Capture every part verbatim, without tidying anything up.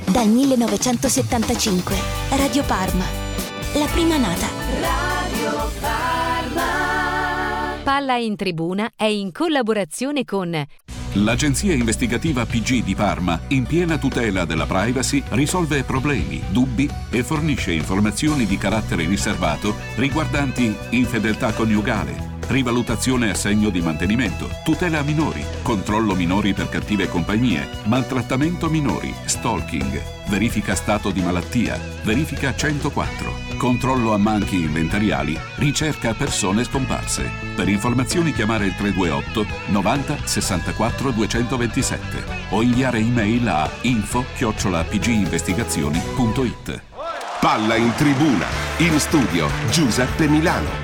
Dal millenovecentosettantacinque, Radio Parma, la prima nata. Radio Parma. Palla in Tribuna è in collaborazione con l'agenzia investigativa P G di Parma, in piena tutela della privacy, risolve problemi, dubbi e fornisce informazioni di carattere riservato riguardanti infedeltà coniugale, rivalutazione assegno di mantenimento, tutela minori, controllo minori per cattive compagnie, maltrattamento minori, stalking, verifica stato di malattia, verifica centoquattro, controllo ammanchi inventariali, ricerca persone scomparse. Per informazioni chiamare il tre due otto novanta sessantaquattro duecentoventisette o inviare email a info chiocciola pginvestigazioni punto it. Palla in Tribuna, in studio Giuseppe Milano.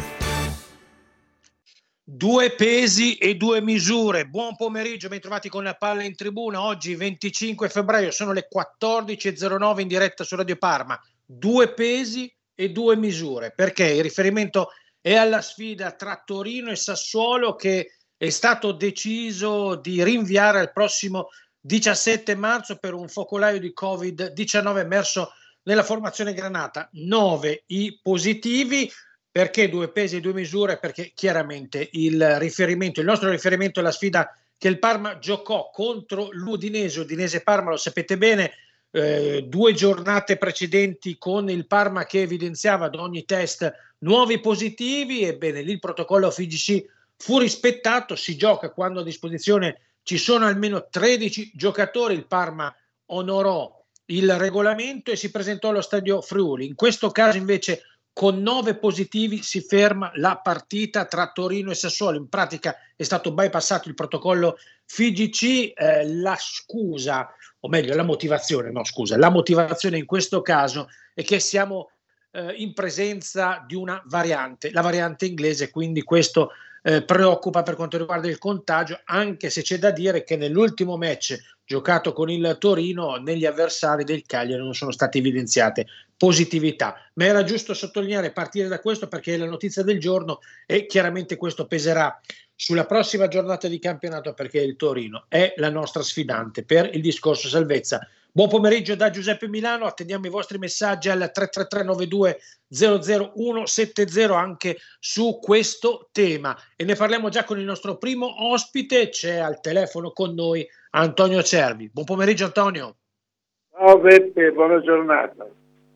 Due pesi e due misure. Buon pomeriggio, ben trovati con la Palla in Tribuna. Oggi venticinque febbraio, sono le quattordici e zero nove in diretta su Radio Parma. Due pesi e due misure, perché il riferimento è alla sfida tra Torino e Sassuolo, che è stato deciso di rinviare al prossimo diciassette marzo per un focolaio di covid diciannove emerso nella formazione granata. Nove i positivi. Perché due pesi e due misure? Perché chiaramente il riferimento, il nostro riferimento è la sfida che il Parma giocò contro l'Udinese, Udinese-Parma, lo sapete bene, eh, due giornate precedenti con il Parma che evidenziava ad ogni test nuovi positivi. Ebbene, lì il protocollo F G C fu rispettato, si gioca quando a disposizione ci sono almeno tredici giocatori, il Parma onorò il regolamento e si presentò allo stadio Friuli. In questo caso invece con nove positivi si ferma la partita tra Torino e Sassuolo. In pratica è stato bypassato il protocollo F G C. Eh, la scusa, o meglio la motivazione, no scusa, la motivazione in questo caso è che siamo eh, in presenza di una variante, la variante inglese, quindi questo eh, preoccupa per quanto riguarda il contagio, anche se c'è da dire che nell'ultimo match giocato con il Torino, negli avversari del Cagliari non sono state evidenziate positività, ma era giusto sottolineare, partire da questo, perché è la notizia del giorno e chiaramente questo peserà sulla prossima giornata di campionato, perché il Torino è la nostra sfidante per il discorso salvezza. Buon pomeriggio da Giuseppe Milano, attendiamo i vostri messaggi al tre tre tre nove due zero zero uno sette zero anche su questo tema, e ne parliamo già con il nostro primo ospite. C'è al telefono con noi Antonio Cervi. Buon pomeriggio Antonio. Ciao Beppe, buona giornata.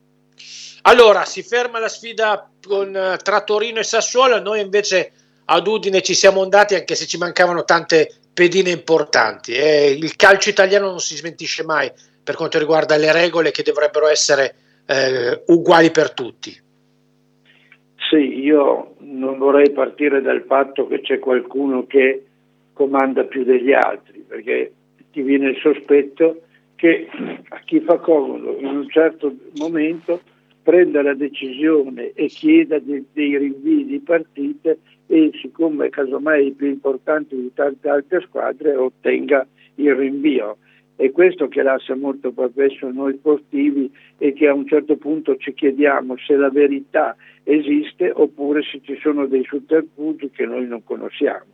Allora, si ferma la sfida con, tra Torino e Sassuolo, noi invece ad Udine ci siamo andati, anche se ci mancavano tante pedine importanti. Eh, il calcio italiano non si smentisce mai per quanto riguarda le regole che dovrebbero essere eh, uguali per tutti. Sì, io non vorrei partire dal fatto che c'è qualcuno che comanda più degli altri, perché ti viene il sospetto che a chi fa comodo in un certo momento prenda la decisione e chieda de- dei rinvii di partite, e siccome casomai i più importanti di tante altre squadre ottenga il rinvio. È questo che lascia molto perplesso noi sportivi, e che a un certo punto ci chiediamo se la verità esiste oppure se ci sono dei sotterfugi che noi non conosciamo.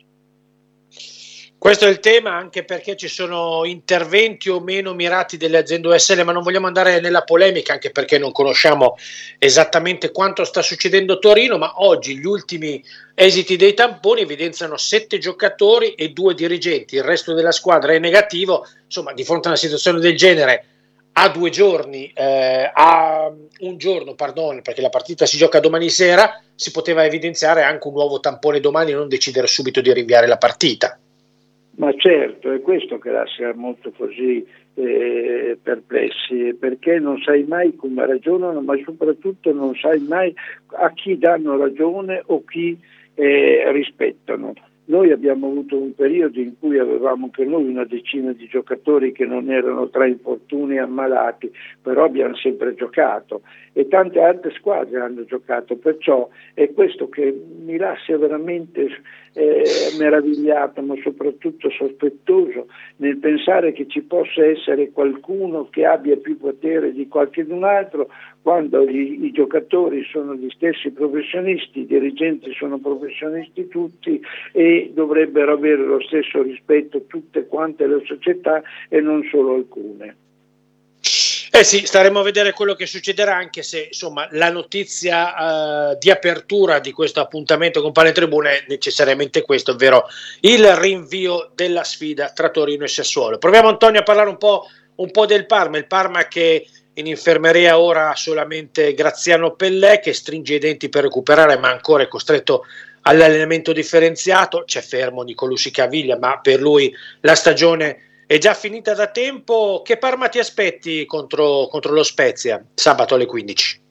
Questo è il tema, anche perché ci sono interventi o meno mirati delle aziende U S L, ma non vogliamo andare nella polemica, anche perché non conosciamo esattamente quanto sta succedendo a Torino, ma oggi gli ultimi esiti dei tamponi evidenziano sette giocatori e due dirigenti, il resto della squadra è negativo. Insomma, di fronte a una situazione del genere, a due giorni, eh, a un giorno, pardon, perché la partita si gioca domani sera, si poteva evidenziare anche un nuovo tampone domani e non decidere subito di rinviare la partita. Ma certo, è questo che lascia molto così eh, perplessi, perché non sai mai come ragionano, ma soprattutto non sai mai a chi danno ragione o chi eh, rispettano. Noi abbiamo avuto un periodo in cui avevamo anche noi una decina di giocatori che non erano tra infortuni e ammalati, però abbiamo sempre giocato, e tante altre squadre hanno giocato, perciò è questo che mi lascia veramente eh, meravigliato, ma soprattutto sospettoso nel pensare che ci possa essere qualcuno che abbia più potere di qualcun altro, quando gli, i giocatori sono gli stessi professionisti, i dirigenti sono professionisti tutti, e dovrebbero avere lo stesso rispetto tutte quante le società e non solo alcune. Eh sì, staremo a vedere quello che succederà, anche se insomma la notizia uh, di apertura di questo appuntamento con Palentribuna è necessariamente questo, ovvero il rinvio della sfida tra Torino e Sassuolo. Proviamo, Antonio, a parlare un po', un po' del Parma, il Parma che in infermeria ora ha solamente Graziano Pellè, che stringe i denti per recuperare, ma ancora è costretto all'allenamento differenziato. C'è fermo Nicolussi Caviglia, ma per lui la stagione è già finita da tempo. Che Parma ti aspetti contro, contro lo Spezia sabato alle quindici?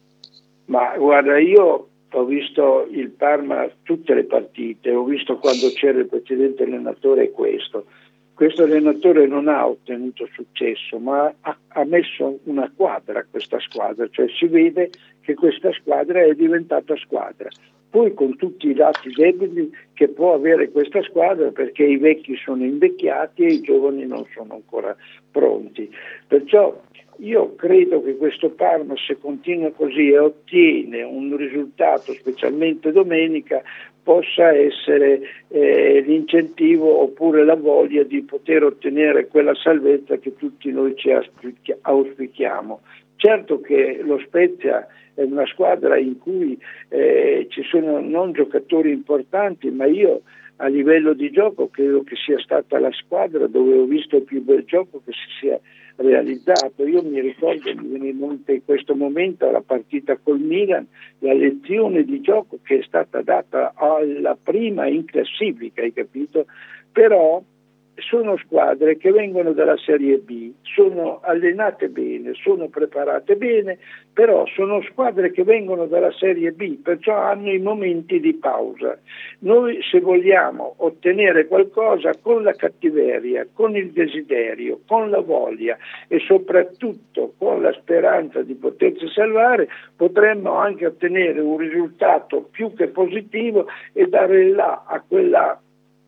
Ma guarda, io ho visto il Parma tutte le partite, ho visto quando c'era il precedente allenatore e questo. Questo allenatore non ha ottenuto successo, ma ha, ha messo una quadra a questa squadra, cioè si vede che questa squadra è diventata squadra. Poi con tutti i lati deboli che può avere questa squadra, perché i vecchi sono invecchiati e i giovani non sono ancora pronti. Perciò io credo che questo Parma, se continua così e ottiene un risultato, specialmente domenica, possa essere eh, l'incentivo oppure la voglia di poter ottenere quella salvezza che tutti noi ci auspichiamo. Certo che lo Spezia è una squadra in cui eh, ci sono non giocatori importanti, ma io a livello di gioco credo che sia stata la squadra dove ho visto il più bel gioco che si sia realizzato. Io mi ricordo, mi viene in mente in questo momento la partita col Milan, la lezione di gioco che è stata data alla prima in classifica, hai capito? Però sono squadre che vengono dalla Serie B, sono allenate bene, sono preparate bene, però sono squadre che vengono dalla Serie B, perciò hanno i momenti di pausa. Noi, se vogliamo ottenere qualcosa con la cattiveria, con il desiderio, con la voglia e soprattutto con la speranza di potersi salvare, potremmo anche ottenere un risultato più che positivo e dare là a quella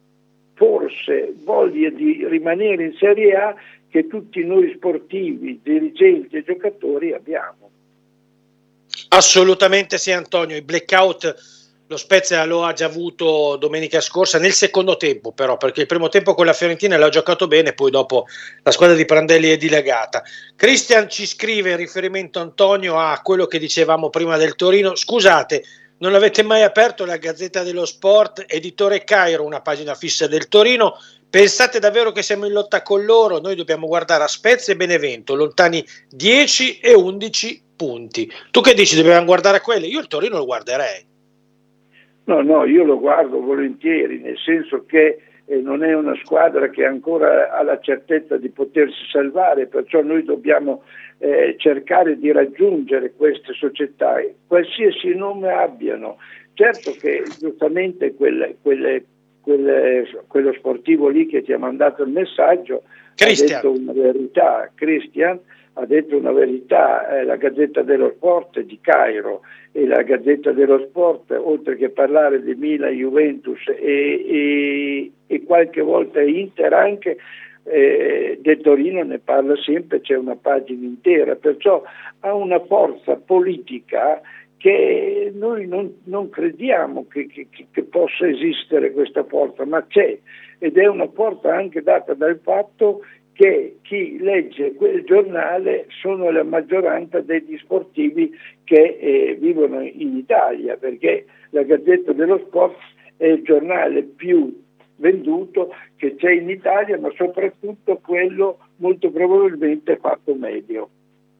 forse voglia di rimanere in Serie A che tutti noi sportivi, dirigenti e giocatori abbiamo. Assolutamente sì, Antonio. Il blackout lo Spezia lo ha già avuto domenica scorsa, nel secondo tempo però, perché il primo tempo con la Fiorentina l'ha giocato bene, poi dopo la squadra di Prandelli è dilagata. Christian ci scrive in riferimento, Antonio, a quello che dicevamo prima del Torino: scusate, non avete mai aperto la Gazzetta dello Sport, editore Cairo, una pagina fissa del Torino? Pensate davvero che siamo in lotta con loro? Noi dobbiamo guardare a Spezia e Benevento, lontani dieci e undici punti. Tu che dici, dobbiamo guardare a quelli? Io il Torino lo guarderei. No, no, io lo guardo volentieri, nel senso che eh, non è una squadra che ancora ha la certezza di potersi salvare, perciò noi dobbiamo Eh, cercare di raggiungere queste società, qualsiasi nome abbiano. Certo che giustamente quelle, quelle, quelle, quello sportivo lì che ti ha mandato il messaggio Christian ha detto una verità, Christian ha detto una verità, eh, la Gazzetta dello Sport di Cairo e la Gazzetta dello Sport, oltre che parlare di Milan, Juventus e, e, e qualche volta Inter anche, Eh, del Torino ne parla sempre, c'è una pagina intera, perciò ha una forza politica che noi non, non crediamo che, che, che possa esistere questa forza, ma c'è, ed è una forza anche data dal fatto che chi legge quel giornale sono la maggioranza degli sportivi che eh, vivono in Italia, perché la Gazzetta dello Sport è il giornale più venduto che c'è in Italia, ma soprattutto quello molto probabilmente fatto medio.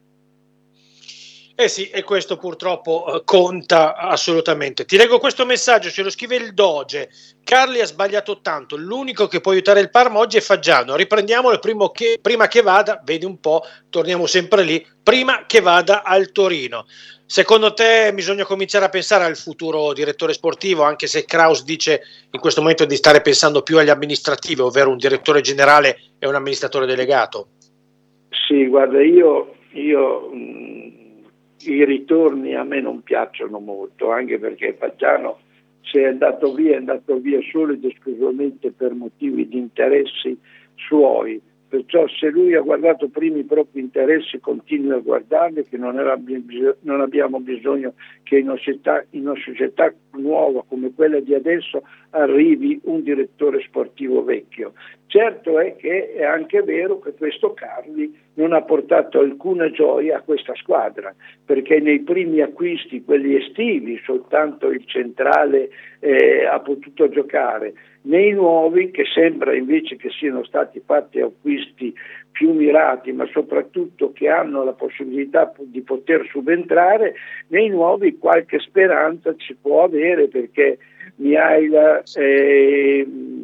Eh sì, e questo purtroppo eh, conta assolutamente. Ti leggo questo messaggio, ce lo scrive il Doge. Carli ha sbagliato tanto, l'unico che può aiutare il Parma oggi è Faggiano. Riprendiamolo prima che, prima che vada, vedi un po', torniamo sempre lì, prima che vada al Torino. Secondo te bisogna cominciare a pensare al futuro direttore sportivo, anche se Kraus dice in questo momento di stare pensando più agli amministrativi, ovvero un direttore generale e un amministratore delegato? Sì, guarda, io, io mh, i ritorni a me non piacciono molto, anche perché Faggiano, se è andato via, è andato via solo ed esclusivamente per motivi di interessi suoi. Perciò se lui ha guardato prima i propri interessi, continua a guardarli, che non, era, non abbiamo bisogno che in una, società, in una società nuova come quella di adesso arrivi un direttore sportivo vecchio. Certo è che è anche vero che questo Carli non ha portato alcuna gioia a questa squadra, perché nei primi acquisti, quelli estivi, soltanto il centrale eh, ha potuto giocare. Nei nuovi, che sembra invece che siano stati fatti acquisti più mirati, ma soprattutto che hanno la possibilità di poter subentrare, nei nuovi qualche speranza ci può avere, perché Mihaila, eh,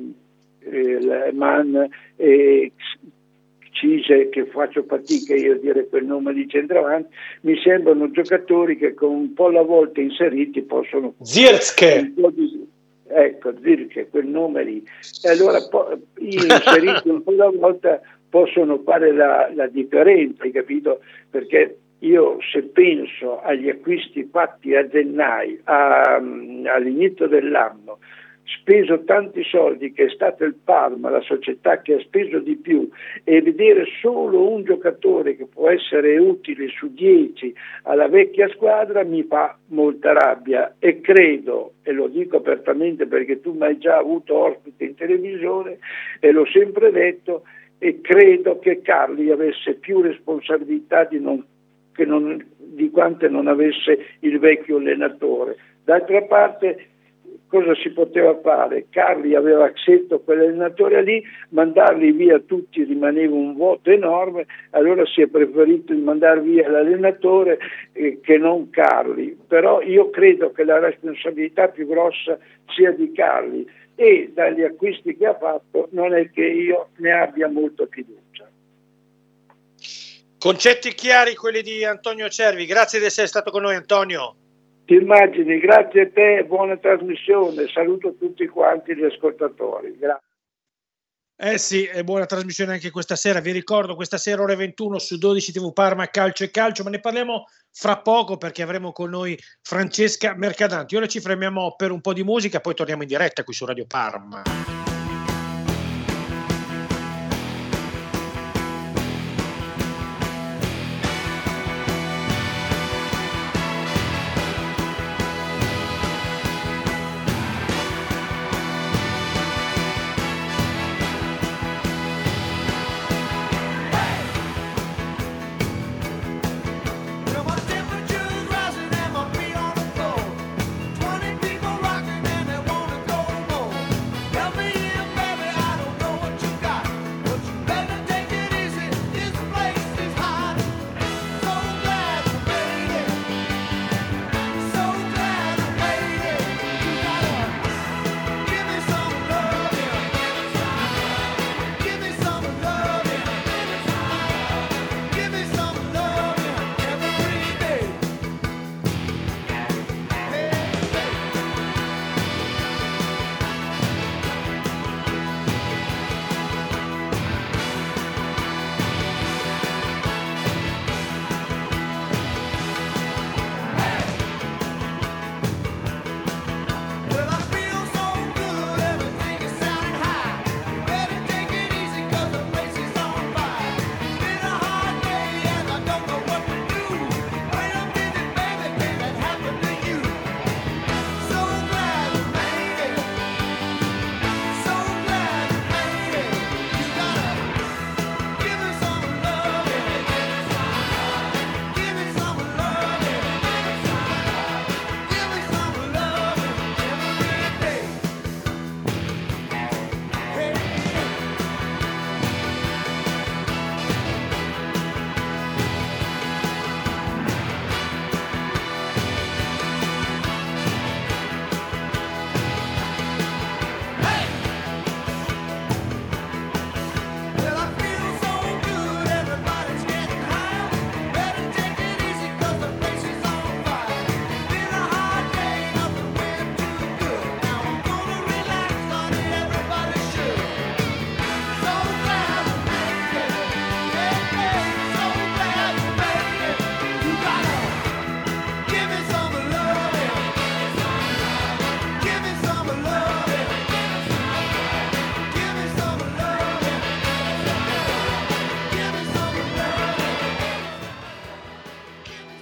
eh, Mann, eh, Cise, che faccio fatica io a dire quel nome di centravanti, mi sembrano giocatori che con un po' alla volta inseriti possono... Zirkzee! Ecco, Zirkzee, quel nome lì. E allora po- inseriti un po' alla volta possono fare la, la differenza, hai capito? Perché io, se penso agli acquisti fatti a gennaio, a, all'inizio dell'anno, speso tanti soldi, che è stato il Parma, la società che ha speso di più, e vedere solo un giocatore che può essere utile su dieci alla vecchia squadra mi fa molta rabbia, e credo, e lo dico apertamente perché tu mi hai già avuto ospite in televisione e l'ho sempre detto, e credo che Carli avesse più responsabilità di, non, che non, di quante non avesse il vecchio allenatore. D'altra parte, cosa si poteva fare? Carli aveva scelto quell'allenatore lì, mandarli via tutti rimaneva un vuoto enorme, allora si è preferito mandare via l'allenatore eh, che non Carli. Però io credo che la responsabilità più grossa sia di Carli, e dagli acquisti che ha fatto non è che io ne abbia molta fiducia. Concetti chiari quelli di Antonio Cervi, grazie di essere stato con noi, Antonio. Ti immagini, grazie a te, buona trasmissione, saluto tutti quanti gli ascoltatori, grazie. Eh sì, è buona trasmissione anche questa sera, vi ricordo questa sera ore ventuno su dodici tivù Parma Calcio e Calcio, ma ne parliamo fra poco perché avremo con noi Francesca Mercadanti. Ora ci fermiamo per un po' di musica, poi torniamo in diretta qui su Radio Parma. Help me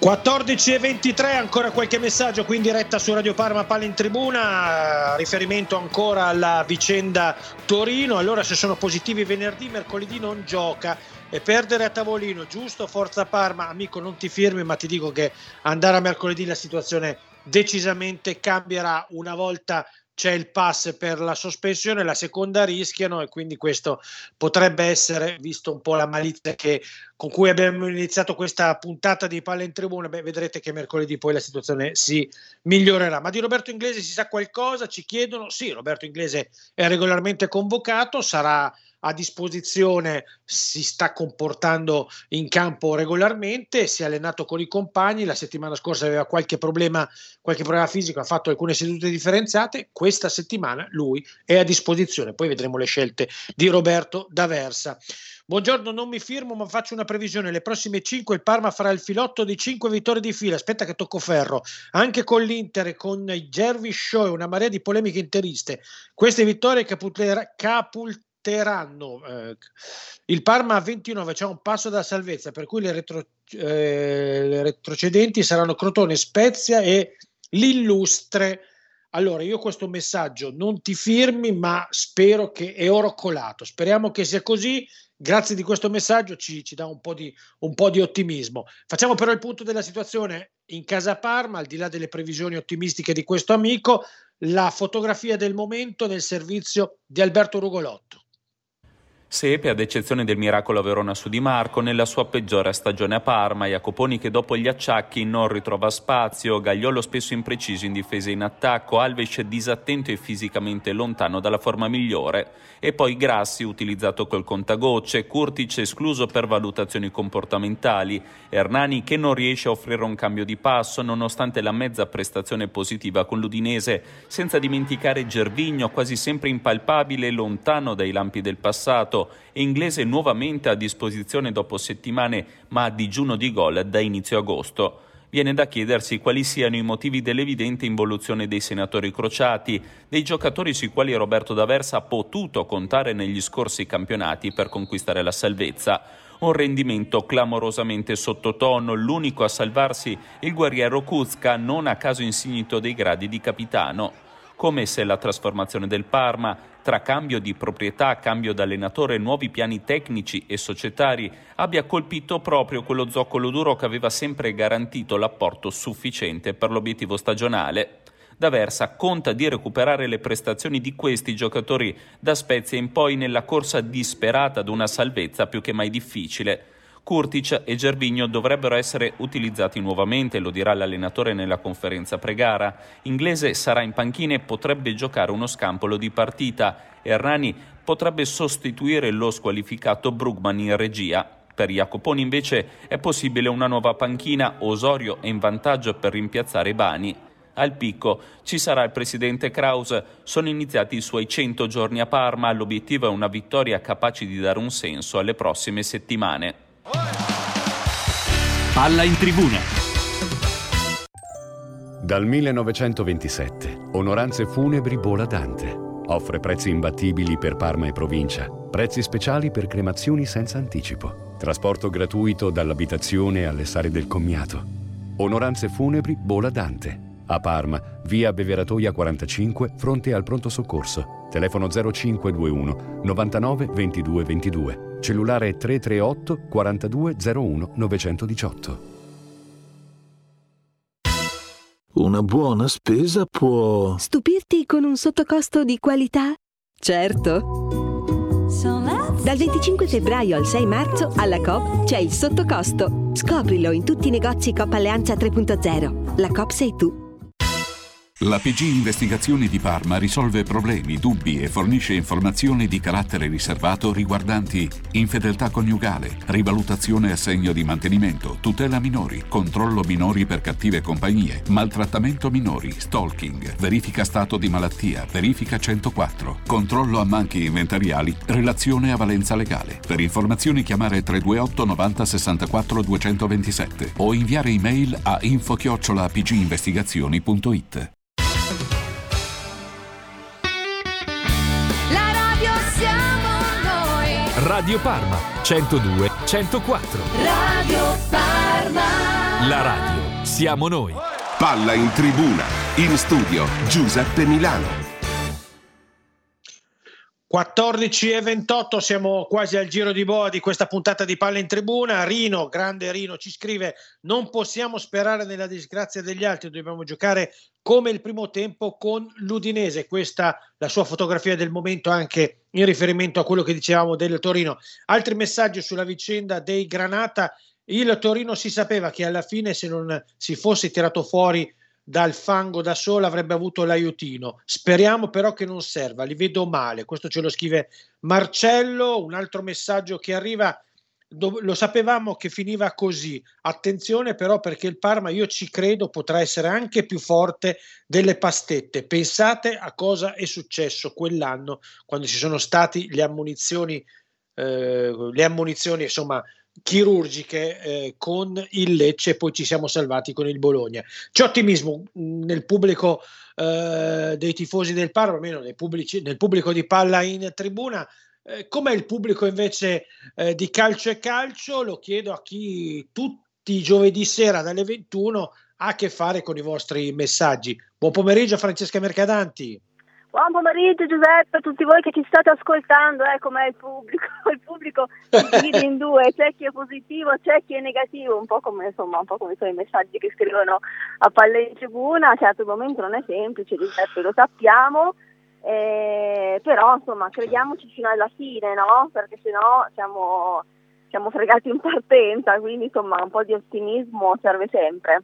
quattordici e ventitré, ancora qualche messaggio qui in diretta su Radio Parma, Palla in Tribuna, riferimento ancora alla vicenda Torino. Allora, se sono positivi venerdì, mercoledì non gioca e perdere a tavolino, giusto? Forza Parma, amico, non ti firmi, ma ti dico che andare a mercoledì la situazione decisamente cambierà. Una volta c'è il pass per la sospensione, la seconda rischiano, e quindi questo potrebbe essere, visto un po' la malizia che, con cui abbiamo iniziato questa puntata di Palla in Tribuna, beh, vedrete che mercoledì poi la situazione si migliorerà. Ma di Roberto Inglese si sa qualcosa? Ci chiedono. Sì, Roberto Inglese è regolarmente convocato, sarà a disposizione, si sta comportando in campo regolarmente, si è allenato con i compagni, la settimana scorsa aveva qualche problema, qualche problema fisico, ha fatto alcune sedute differenziate, questa settimana lui è a disposizione, poi vedremo le scelte di Roberto D'Aversa. Buongiorno, non mi firmo ma faccio una previsione, le prossime cinque il Parma farà il filotto di cinque vittorie di fila, aspetta che tocco ferro, anche con l'Inter e con i Jervis Show e una marea di polemiche interiste, queste vittorie capulteranno Eh, il Parma a ventinove, c'è un passo dalla salvezza, per cui le, retro, eh, le retrocedenti saranno Crotone, Spezia e l'Illustre. Allora, io questo messaggio non ti firmi, ma spero che è oro colato, speriamo che sia così. Grazie di questo messaggio, ci, ci dà un po' di un po' di ottimismo. Facciamo però il punto della situazione in casa Parma, al di là delle previsioni ottimistiche di questo amico, la fotografia del momento nel servizio di Alberto Rugolotto. Sepe, ad eccezione del miracolo Verona su Di Marco, nella sua peggiore stagione a Parma, Jacoponi che dopo gli acciacchi non ritrova spazio, Gagliolo spesso impreciso in difesa e in attacco, Alves disattento e fisicamente lontano dalla forma migliore, e poi Grassi utilizzato col contagocce, Kurtic escluso per valutazioni comportamentali, Hernani che non riesce a offrire un cambio di passo nonostante la mezza prestazione positiva con l'Udinese, senza dimenticare Gervinho quasi sempre impalpabile e lontano dai lampi del passato, e Inglese nuovamente a disposizione dopo settimane ma a digiuno di gol da inizio agosto. Viene da chiedersi quali siano i motivi dell'evidente involuzione dei senatori crociati, dei giocatori sui quali Roberto D'Aversa ha potuto contare negli scorsi campionati per conquistare la salvezza. Un rendimento clamorosamente sottotono, l'unico a salvarsi il guerriero Kuzka, non a caso insignito dei gradi di capitano. Come se la trasformazione del Parma, tra cambio di proprietà, cambio d'allenatore, nuovi piani tecnici e societari, abbia colpito proprio quello zoccolo duro che aveva sempre garantito l'apporto sufficiente per l'obiettivo stagionale. D'Aversa conta di recuperare le prestazioni di questi giocatori da Spezia in poi nella corsa disperata ad una salvezza più che mai difficile. Kurtic e Gervinho dovrebbero essere utilizzati nuovamente, lo dirà l'allenatore nella conferenza pre-gara. Inglese sarà in panchina e potrebbe giocare uno scampolo di partita. Hernani potrebbe sostituire lo squalificato Brugman in regia. Per Jacoponi invece è possibile una nuova panchina, Osorio è in vantaggio per rimpiazzare Bani. Al picco ci sarà il presidente Kraus, sono iniziati i suoi cento giorni a Parma, l'obiettivo è una vittoria capace di dare un senso alle prossime settimane. Palla in Tribuna. Dal millenovecentoventisette, Onoranze Funebri Bola Dante offre prezzi imbattibili per Parma e provincia, prezzi speciali per cremazioni senza anticipo, trasporto gratuito dall'abitazione alle sale del commiato. Onoranze Funebri Bola Dante. A Parma, via Beveratoia quarantacinque, fronte al pronto soccorso. Telefono zero cinque due uno novantanove ventidue ventidue. Cellulare tre tre otto quarantadue zero uno novecentodiciotto. Una buona spesa può... stupirti con un sottocosto di qualità? Certo! Dal venticinque febbraio al sei marzo alla Coop c'è il sottocosto. Scoprilo in tutti i negozi Coop Alleanza tre punto zero. La Coop sei tu. La P G Investigazioni di Parma risolve problemi, dubbi e fornisce informazioni di carattere riservato riguardanti infedeltà coniugale, rivalutazione assegno di mantenimento, tutela minori, controllo minori per cattive compagnie, maltrattamento minori, stalking, verifica stato di malattia, verifica centoquattro, controllo a manchi inventariali, relazione a valenza legale. Per informazioni chiamare tre due otto novanta sessantaquattro duecentoventisette o inviare email a info chiocciola p g investigazioni punto it. Radio Parma centodue centoquattro. Radio Parma. La radio siamo noi. Palla in tribuna, in studio Giuseppe Milano. quattordici e ventotto, siamo quasi al giro di boa di questa puntata di Palla in Tribuna. Rino, grande Rino, ci scrive: non possiamo sperare nella disgrazia degli altri, dobbiamo giocare come il primo tempo con l'Udinese. Questa la sua fotografia del momento, anche in riferimento a quello che dicevamo del Torino. Altri messaggi sulla vicenda dei Granata: il Torino si sapeva che alla fine, se non si fosse tirato fuori dal fango da solo, avrebbe avuto l'aiutino. Speriamo però che non serva, li vedo male. Questo ce lo scrive Marcello. Un altro messaggio che arriva: do- lo sapevamo che finiva così, attenzione però, perché il Parma, io ci credo, potrà essere anche più forte delle pastette. Pensate a cosa è successo quell'anno quando ci sono stati le ammunizioni eh, le ammunizioni insomma chirurgiche eh, con il Lecce, e poi ci siamo salvati con il Bologna. C'è ottimismo mh, nel pubblico eh, dei tifosi del Parma, almeno nel, pubblici, nel pubblico di Palla in Tribuna. Eh, com'è il pubblico invece eh, di Calcio e Calcio? Lo chiedo a chi tutti i giovedì sera dalle ventuno ha a che fare con i vostri messaggi. Buon pomeriggio Francesca Mercadanti. Buon pomeriggio Giuseppe, a tutti voi che ci state ascoltando. Eh, com'è il pubblico? Il pubblico si divide in due, c'è chi è positivo, c'è chi è negativo, un po' come insomma, un po' come sono i messaggi che scrivono a Palla in Tribuna. A certo momento non è semplice, Giuseppe, lo sappiamo, eh, però insomma crediamoci fino alla fine, no? Perché sennò siamo, siamo fregati in partenza, quindi insomma un po' di ottimismo serve sempre.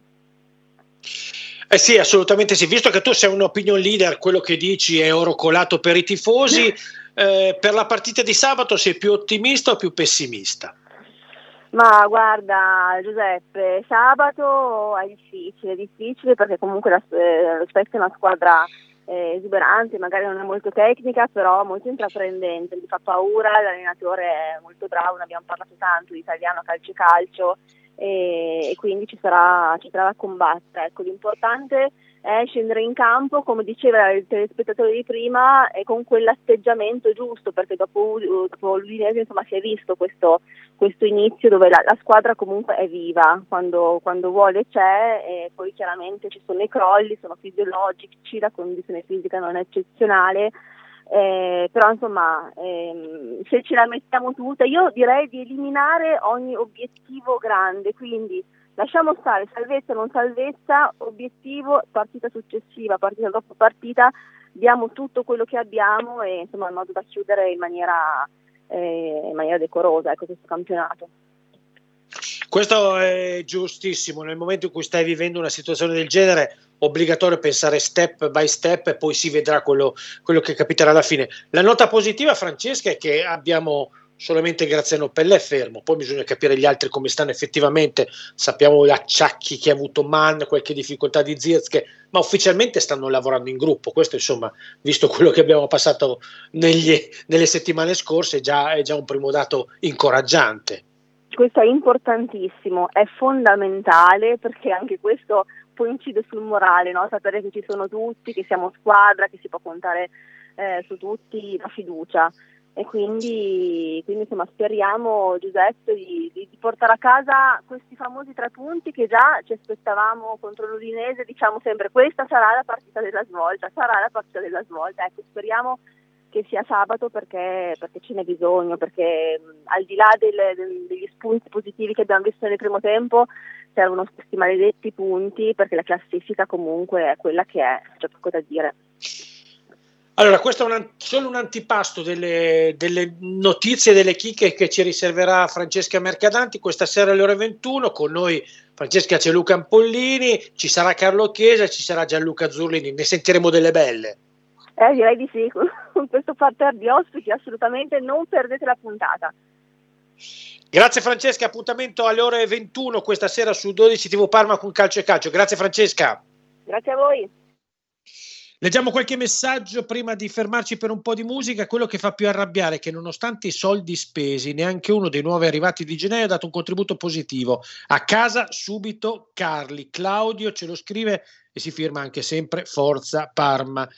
Eh sì, assolutamente sì, visto che tu sei un opinion leader, quello che dici è oro colato per i tifosi. Eh, per la partita di sabato sei più ottimista o più pessimista? Ma guarda Giuseppe, sabato è difficile, è difficile perché comunque la, eh, lo Spezia è una squadra eh, esuberante, magari non è molto tecnica, però molto intraprendente, mi fa paura, l'allenatore è molto bravo, ne abbiamo parlato tanto di italiano calcio e calcio, e quindi ci sarà, ci sarà da combattere. Ecco, l'importante è scendere in campo, come diceva il telespettatore di prima, e con quell'atteggiamento giusto, perché dopo, dopo l'Udinese insomma si è visto questo, questo inizio dove la, la squadra comunque è viva, quando, quando vuole c'è, e poi chiaramente ci sono i crolli, sono fisiologici, la condizione fisica non è eccezionale. Eh, però insomma ehm, se ce la mettiamo tutta, io direi di eliminare ogni obiettivo grande, quindi lasciamo stare salvezza non salvezza, obiettivo partita successiva, partita dopo partita, diamo tutto quello che abbiamo e insomma in modo da chiudere in maniera, eh, in maniera decorosa, ecco, questo campionato. Questo è giustissimo, nel momento in cui stai vivendo una situazione del genere obbligatorio pensare step by step e poi si vedrà quello, quello che capiterà alla fine. La nota positiva, Francesca, è che abbiamo solamente Graziano Pellè fermo, poi bisogna capire gli altri come stanno effettivamente. Sappiamo gli acciacchi che ha avuto Mann, qualche difficoltà di Zirkzee, ma ufficialmente stanno lavorando in gruppo. Questo insomma, visto quello che abbiamo passato negli, nelle settimane scorse, è già, è già un primo dato incoraggiante. Questo è importantissimo, è fondamentale, perché anche questo poi incide sul morale, no? Sapere che ci sono tutti, che siamo squadra, che si può contare eh, su tutti, la fiducia, e quindi, quindi insomma speriamo, Giuseppe, di, di, di portare a casa questi famosi tre punti che già ci aspettavamo contro l'Udinese. Diciamo sempre questa sarà la partita della svolta, sarà la partita della svolta, ecco, speriamo che sia sabato, perché, perché ce n'è bisogno, perché mh, al di là del, del, degli spunti positivi che abbiamo visto nel primo tempo, servono questi maledetti punti, perché la classifica comunque è quella che è, c'è poco da dire. Allora, questo è un, solo un antipasto delle, delle notizie, delle chicche che ci riserverà Francesca Mercadanti questa sera alle ore ventuno. Con noi Francesca c'è Luca Ampollini, ci sarà Carlo Chiesa, ci sarà Gianluca Zurlini, ne sentiremo delle belle. Eh, direi di sì, con questo parterre di ospiti assolutamente non perdete la puntata. Grazie Francesca, appuntamento alle ore ventuno questa sera su dodici tivù Parma con Calcio e Calcio. Grazie Francesca. Grazie a voi. Leggiamo qualche messaggio prima di fermarci per un po' di musica. Quello che fa più arrabbiare è che nonostante i soldi spesi, neanche uno dei nuovi arrivati di gennaio ha dato un contributo positivo. A casa subito Carli. Claudio ce lo scrive e si firma anche sempre Forza Parma.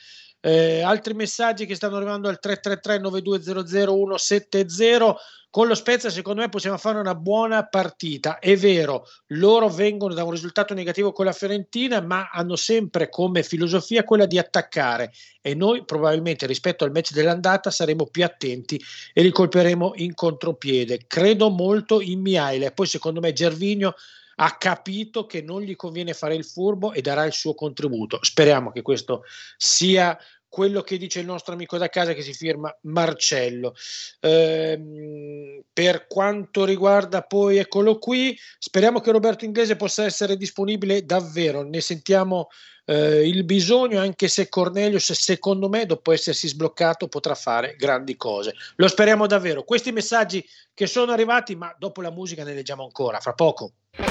Eh, altri messaggi che stanno arrivando al tre tre tre nove due zero zero uno sette zero. Con lo Spezia secondo me possiamo fare una buona partita. È vero, loro vengono da un risultato negativo con la Fiorentina, ma hanno sempre come filosofia quella di attaccare, e noi probabilmente rispetto al match dell'andata saremo più attenti e li colperemo in contropiede. Credo molto in Mihail, e poi secondo me Gervinho ha capito che non gli conviene fare il furbo e darà il suo contributo. Speriamo che questo sia quello che dice il nostro amico da casa, che si firma Marcello. Ehm, per quanto riguarda poi, eccolo qui, speriamo che Roberto Inglese possa essere disponibile davvero, ne sentiamo eh, il bisogno, anche se Cornelius secondo me dopo essersi sbloccato potrà fare grandi cose. Lo speriamo davvero. Questi messaggi che sono arrivati, ma dopo la musica ne leggiamo ancora, fra poco.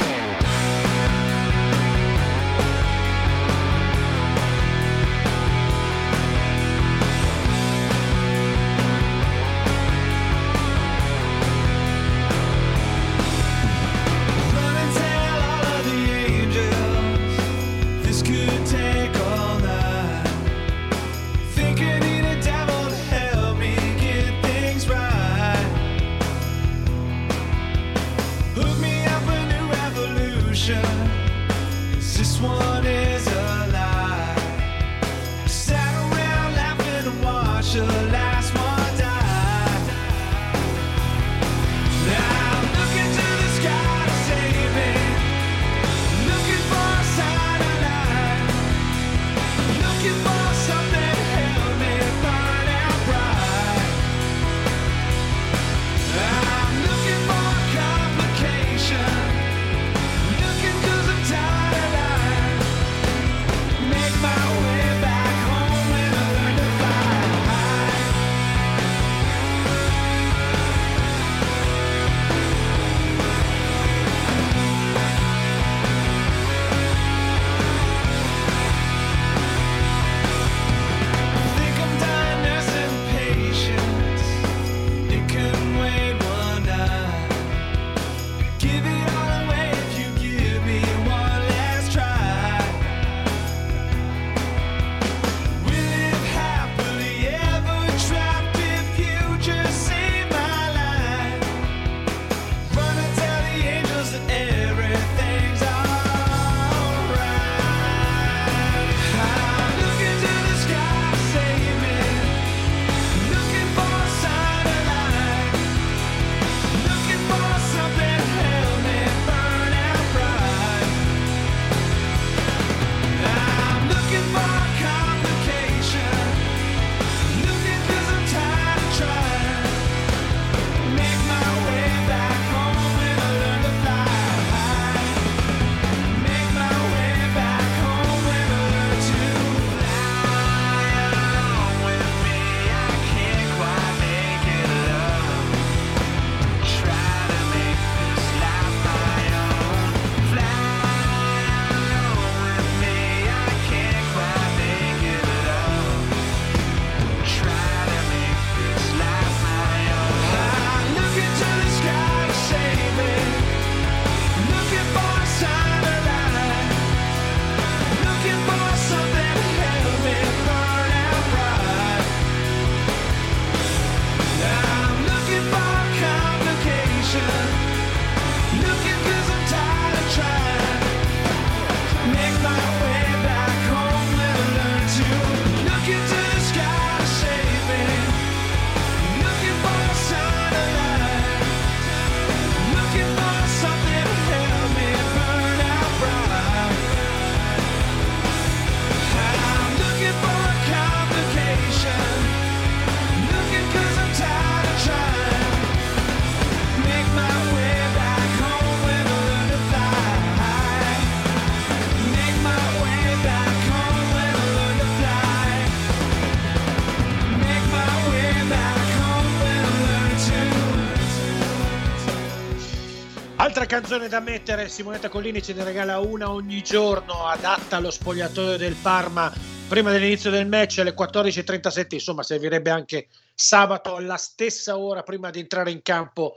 Altra canzone da mettere, Simonetta Collini ce ne regala una ogni giorno, adatta allo spogliatoio del Parma prima dell'inizio del match alle quattordici e trentasette, insomma servirebbe anche sabato alla stessa ora prima di entrare in campo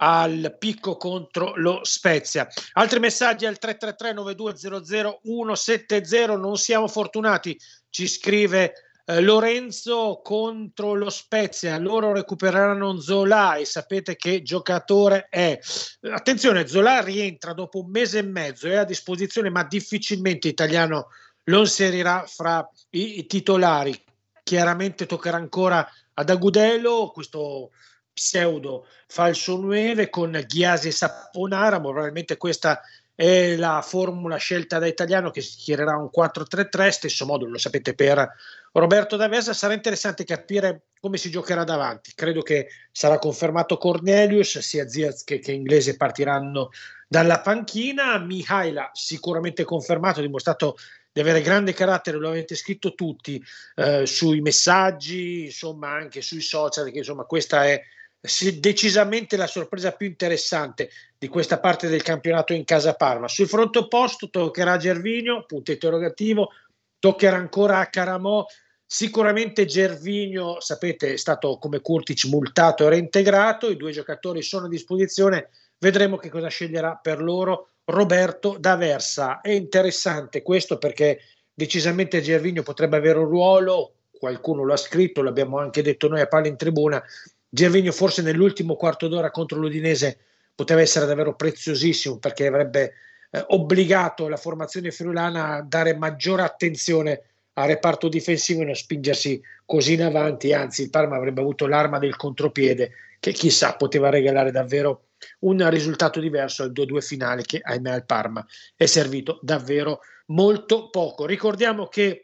al picco contro lo Spezia. Altri messaggi al tre tre tre nove due zero zero uno sette zero. Non siamo fortunati, ci scrive eh, Lorenzo contro lo Spezia, loro recupereranno Zola e sapete che giocatore è. Attenzione, Zola rientra dopo un mese e mezzo, è a disposizione, ma difficilmente Italiano lo inserirà fra i, i titolari. Chiaramente toccherà ancora ad Agudelo, questo pseudo falso nove con Ghiasi e Saponara. Probabilmente questa è la formula scelta da Italiano, che si schiererà un quattro tre tre, stesso modo lo sapete per Roberto D'Aversa. Sarà interessante capire come si giocherà davanti. Credo che sarà confermato Cornelius, sia Ziaz che, che Inglese partiranno dalla panchina. Mihaila sicuramente confermato, ha dimostrato di avere grande carattere, lo avete scritto tutti eh, sui messaggi, insomma anche sui social, che insomma questa è decisamente la sorpresa più interessante di questa parte del campionato in casa Parma. Sul fronte opposto toccherà a Gervinho, punto interrogativo, toccherà ancora a Caramò. Sicuramente Gervinho, sapete, è stato come Kurtic multato e reintegrato, i due giocatori sono a disposizione, vedremo che cosa sceglierà per loro Roberto D'Aversa. È interessante questo perché decisamente Gervinho potrebbe avere un ruolo, qualcuno lo ha scritto, l'abbiamo anche detto noi a Palla in Tribuna. Gervinho forse nell'ultimo quarto d'ora contro l'Udinese poteva essere davvero preziosissimo, perché avrebbe eh, obbligato la formazione friulana a dare maggiore attenzione al reparto difensivo e non spingersi così in avanti, anzi il Parma avrebbe avuto l'arma del contropiede che chissà poteva regalare davvero un risultato diverso al due due finale, che ahimè al Parma è servito davvero molto poco. Ricordiamo che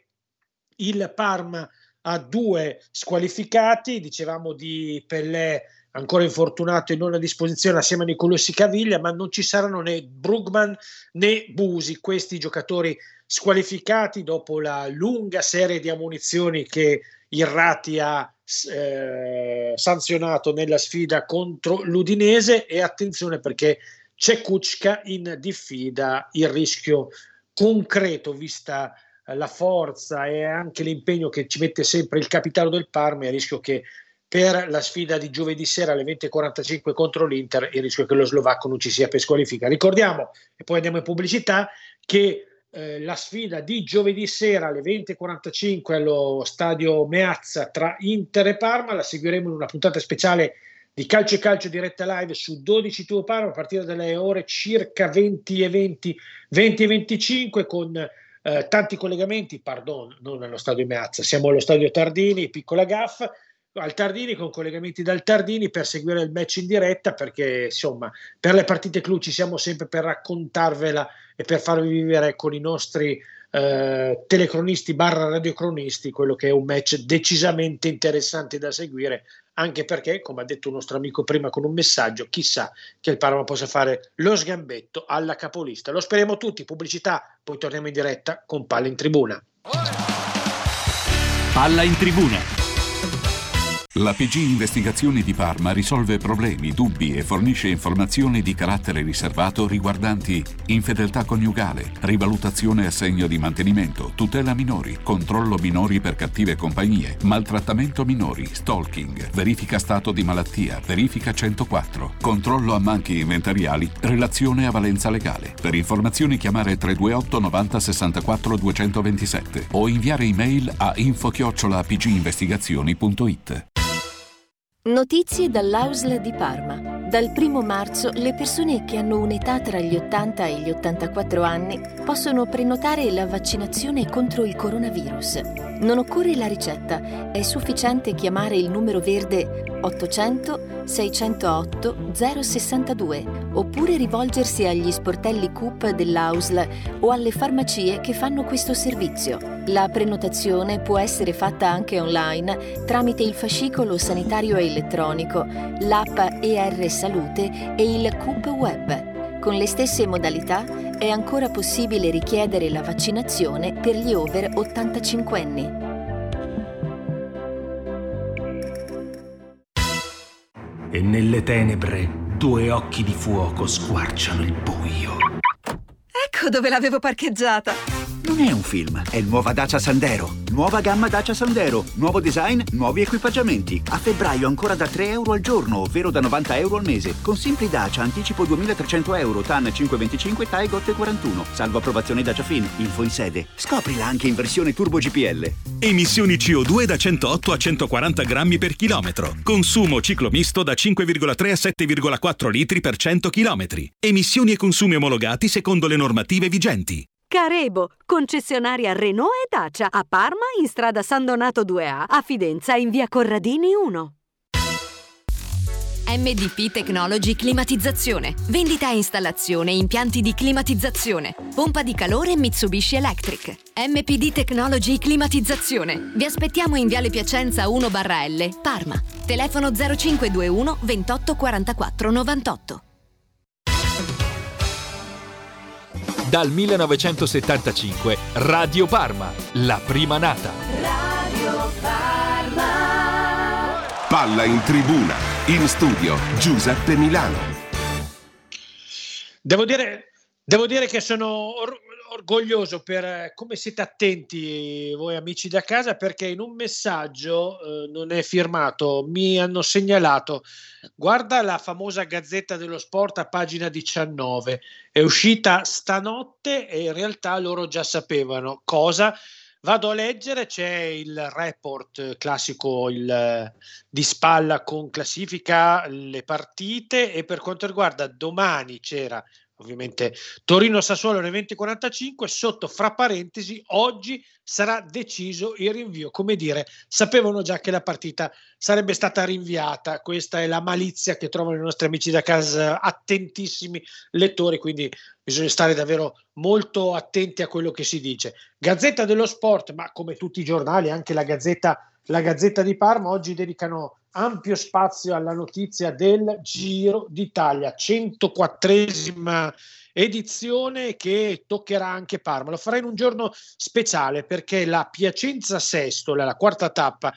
il Parma ha due squalificati, dicevamo di Pellè ancora infortunato e non a disposizione assieme a Nicolossi Caviglia, ma non ci saranno né Brugman né Busi, questi giocatori squalificati dopo la lunga serie di ammonizioni che Irrati ha eh, sanzionato nella sfida contro l'Udinese. E attenzione perché c'è Kučka in diffida, il rischio concreto vista la forza e anche l'impegno che ci mette sempre il capitano del Parma, e il rischio che per la sfida di giovedì sera alle venti e quarantacinque contro l'Inter il rischio che lo slovacco non ci sia per squalifica. Ricordiamo, e poi andiamo in pubblicità, che eh, la sfida di giovedì sera alle venti e quarantacinque allo stadio Meazza tra Inter e Parma la seguiremo in una puntata speciale di Calcio e Calcio diretta live su dodici Tuo Parma a partire dalle ore circa venti e venti, venti e venticinque con Eh, tanti collegamenti, pardon, non allo stadio Meazza, siamo allo stadio Tardini, piccola gaffa, al Tardini con collegamenti dal Tardini per seguire il match in diretta, perché insomma per le partite clou ci siamo sempre per raccontarvela e per farvi vivere con i nostri eh, telecronisti barra radiocronisti quello che è un match decisamente interessante da seguire, anche perché, come ha detto un nostro amico prima con un messaggio, chissà che il Parma possa fare lo sgambetto alla capolista. Lo speriamo tutti. Pubblicità, poi torniamo in diretta con Palla in Tribuna. Palla in Tribuna. La P G Investigazioni di Parma risolve problemi, dubbi e fornisce informazioni di carattere riservato riguardanti infedeltà coniugale, rivalutazione a segno di mantenimento, tutela minori, controllo minori per cattive compagnie, maltrattamento minori, stalking, verifica stato di malattia, verifica centoquattro, controllo a manchi inventariali, relazione a valenza legale. Per informazioni chiamare tre due otto novanta sessantaquattro duecentoventisette o inviare email a info chiocciola p g investigazioni punto it. Notizie dall'A U S L di Parma. Dal primo marzo le persone che hanno un'età tra gli ottanta e gli ottantaquattro anni possono prenotare la vaccinazione contro il coronavirus. Non occorre la ricetta, è sufficiente chiamare il numero verde ottocento seicentotto zero sessantadue oppure rivolgersi agli sportelli C U P dell'A U S L o alle farmacie che fanno questo servizio. La prenotazione può essere fatta anche online tramite il fascicolo sanitario elettronico, l'app E R Salute e il C U P Web. Con le stesse modalità è ancora possibile richiedere la vaccinazione per gli over ottantacinque anni. E nelle tenebre due occhi di fuoco squarciano il buio. Ecco dove l'avevo parcheggiata. Non è un film, è il nuova Dacia Sandero. Nuova gamma Dacia Sandero. Nuovo design, nuovi equipaggiamenti. A febbraio ancora da tre euro al giorno, ovvero da novanta euro al mese. Con Simpli Dacia, anticipo duemilatrecento euro, T A N cinquecentoventicinque, T A E G otto quarantuno. Salvo approvazione Dacia Fin, info in sede. Scoprila anche in versione Turbo G P L. Emissioni C O due da centootto a centoquaranta grammi per chilometro. Consumo ciclo misto da cinque virgola tre a sette virgola quattro litri per cento chilometri. Emissioni e consumi omologati secondo le normative vigenti. Carebo, concessionaria Renault e Dacia, a Parma in strada San Donato due A, a Fidenza in via Corradini uno. M D P Technology Climatizzazione. Vendita e installazione impianti di climatizzazione. Pompa di calore Mitsubishi Electric. M P D Technology Climatizzazione. Vi aspettiamo in Viale Piacenza uno barra L, Parma. Telefono zero cinque due uno ventotto quarantaquattro novantotto. Dal millenovecentosettantacinque Radio Parma, la prima nata. Radio Parma. Palla in tribuna, in studio Giuseppe Milano. Devo dire, devo dire che sono or- orgoglioso per come siete attenti voi amici da casa, perché in un messaggio eh, non è firmato, mi hanno segnalato: guarda la famosa Gazzetta dello Sport a pagina diciannove, è uscita stanotte e in realtà loro già sapevano cosa. Vado a leggere, c'è il report classico, il di spalla con classifica, le partite, e per quanto riguarda domani c'era ovviamente Torino-Sassuolo alle venti e quarantacinque, sotto fra parentesi oggi sarà deciso il rinvio. Come dire, sapevano già che la partita sarebbe stata rinviata. Questa è la malizia che trovano i nostri amici da casa, attentissimi lettori, quindi bisogna stare davvero molto attenti a quello che si dice. Gazzetta dello Sport, ma come tutti i giornali, anche la Gazzetta, la Gazzetta di Parma oggi dedicano ampio spazio alla notizia del Giro d'Italia, centoquattresima edizione che toccherà anche Parma. Lo farà in un giorno speciale perché la Piacenza-Sestola, la quarta tappa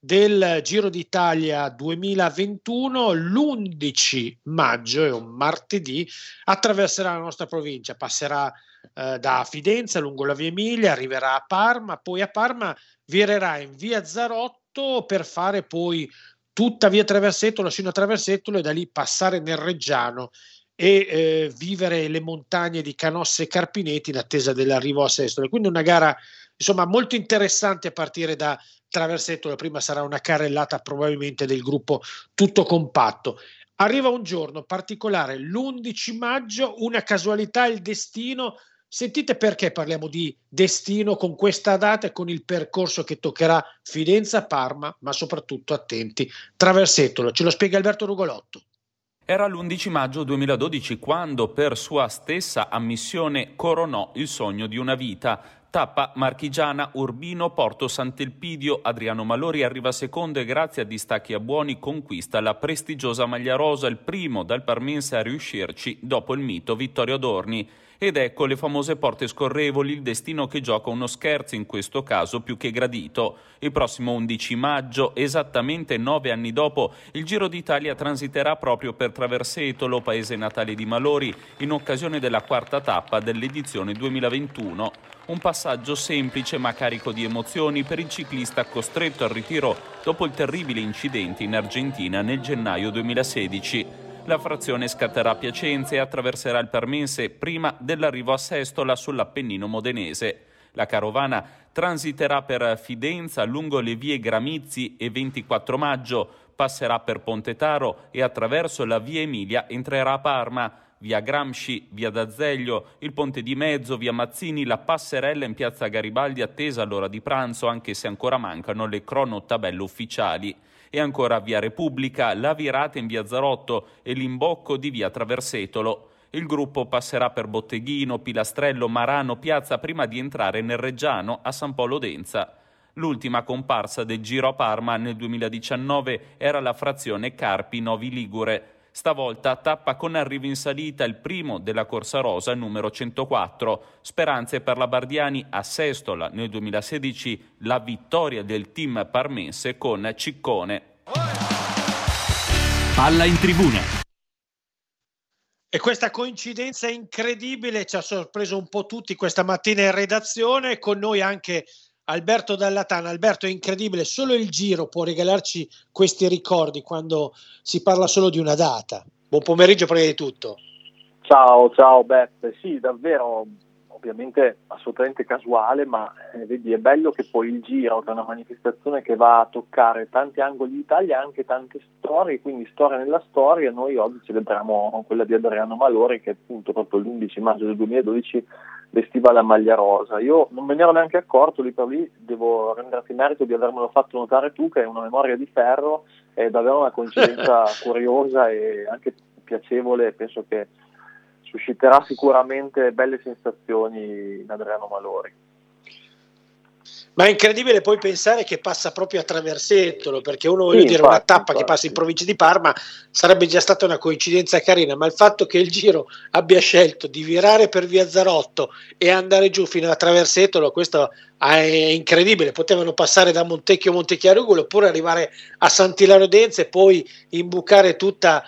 del Giro d'Italia duemilaventuno, l'undici maggio, è un martedì, attraverserà la nostra provincia, passerà eh, da Fidenza lungo la via Emilia, arriverà a Parma, poi a Parma virerà in via Zarotto per fare poi tutta via Traversettolo sino a Traversettolo e da lì passare nel Reggiano e eh, vivere le montagne di Canosse e Carpinetti in attesa dell'arrivo a Sestola. Quindi una gara insomma molto interessante a partire da Traversettolo. Prima sarà una carrellata probabilmente del gruppo tutto compatto. Arriva un giorno particolare, l'undici maggio, una casualità, il destino. Sentite perché parliamo di destino con questa data e con il percorso che toccherà Fidenza, Parma, ma soprattutto attenti, Traversettolo. Ce lo spiega Alberto Rugolotto. Era l'undici maggio duemiladodici quando, per sua stessa ammissione, coronò il sogno di una vita. Tappa marchigiana, Urbino, Porto Sant'Elpidio, Adriano Malori arriva secondo e grazie a distacchi a buoni conquista la prestigiosa maglia rosa, il primo dal parmense a riuscirci dopo il mito Vittorio Adorni. Ed ecco le famose porte scorrevoli, il destino che gioca uno scherzo in questo caso più che gradito. Il prossimo undici maggio, esattamente nove anni dopo, il Giro d'Italia transiterà proprio per Traversetolo, paese natale di Malori, in occasione della quarta tappa dell'edizione duemilaventuno. Un passaggio semplice ma carico di emozioni per il ciclista costretto al ritiro dopo il terribile incidente in Argentina nel gennaio duemilasedici. La frazione scatterà a Piacenza e attraverserà il Parmense prima dell'arrivo a Sestola sull'Appennino modenese. La carovana transiterà per Fidenza lungo le vie Gramizzi e ventiquattro maggio, passerà per Pontetaro e attraverso la via Emilia entrerà a Parma. Via Gramsci, via D'Azeglio, il Ponte di Mezzo, via Mazzini, la passerella in piazza Garibaldi attesa all'ora di pranzo, anche se ancora mancano le cronotabelle ufficiali. E ancora via Repubblica, la virata in via Zarotto e l'imbocco di via Traversetolo. Il gruppo passerà per Botteghino, Pilastrello, Marano, Piazza prima di entrare nel Reggiano a San Polo d'Enza. L'ultima comparsa del Giro a Parma nel duemiladiciannove era la frazione Carpi-Novi Ligure. Stavolta tappa con arrivo in salita il primo della Corsa Rosa numero centoquattro. Speranze per la Bardiani a Sestola nel duemilasedici, la vittoria del team parmense con Ciccone. Palla in tribuna. E questa coincidenza incredibile ci ha sorpreso un po' tutti questa mattina in redazione, con noi anche Alberto Dallatana. Alberto, è incredibile, solo il Giro può regalarci questi ricordi quando si parla solo di una data. Buon pomeriggio prima di tutto. Ciao, ciao Beppe, sì davvero, ovviamente assolutamente casuale, ma eh, vedi è bello che poi il Giro, che è una manifestazione che va a toccare tanti angoli d'Italia, anche tante storie, quindi storia nella storia. Noi oggi celebriamo quella di Adriano Malori, che appunto proprio l'undici maggio del duemiladodici vestiva la maglia rosa. Io non me ne ero neanche accorto, lì per lì devo renderti merito di avermelo fatto notare tu, che hai una memoria di ferro, è davvero una coincidenza curiosa e anche piacevole. Penso che susciterà sicuramente belle sensazioni in Adriano Malori. Ma è incredibile poi pensare che passa proprio a Traversetolo, perché uno, voglio Sì, dire, infatti, una tappa infatti. che passa in provincia di Parma sarebbe già stata una coincidenza carina, ma il fatto che il Giro abbia scelto di virare per via Zarotto e andare giù fino a Traversetolo, questo è incredibile. Potevano passare da Montecchio a Montechiarugolo oppure arrivare a Sant'Ilario d'Enza e poi imbucare tutta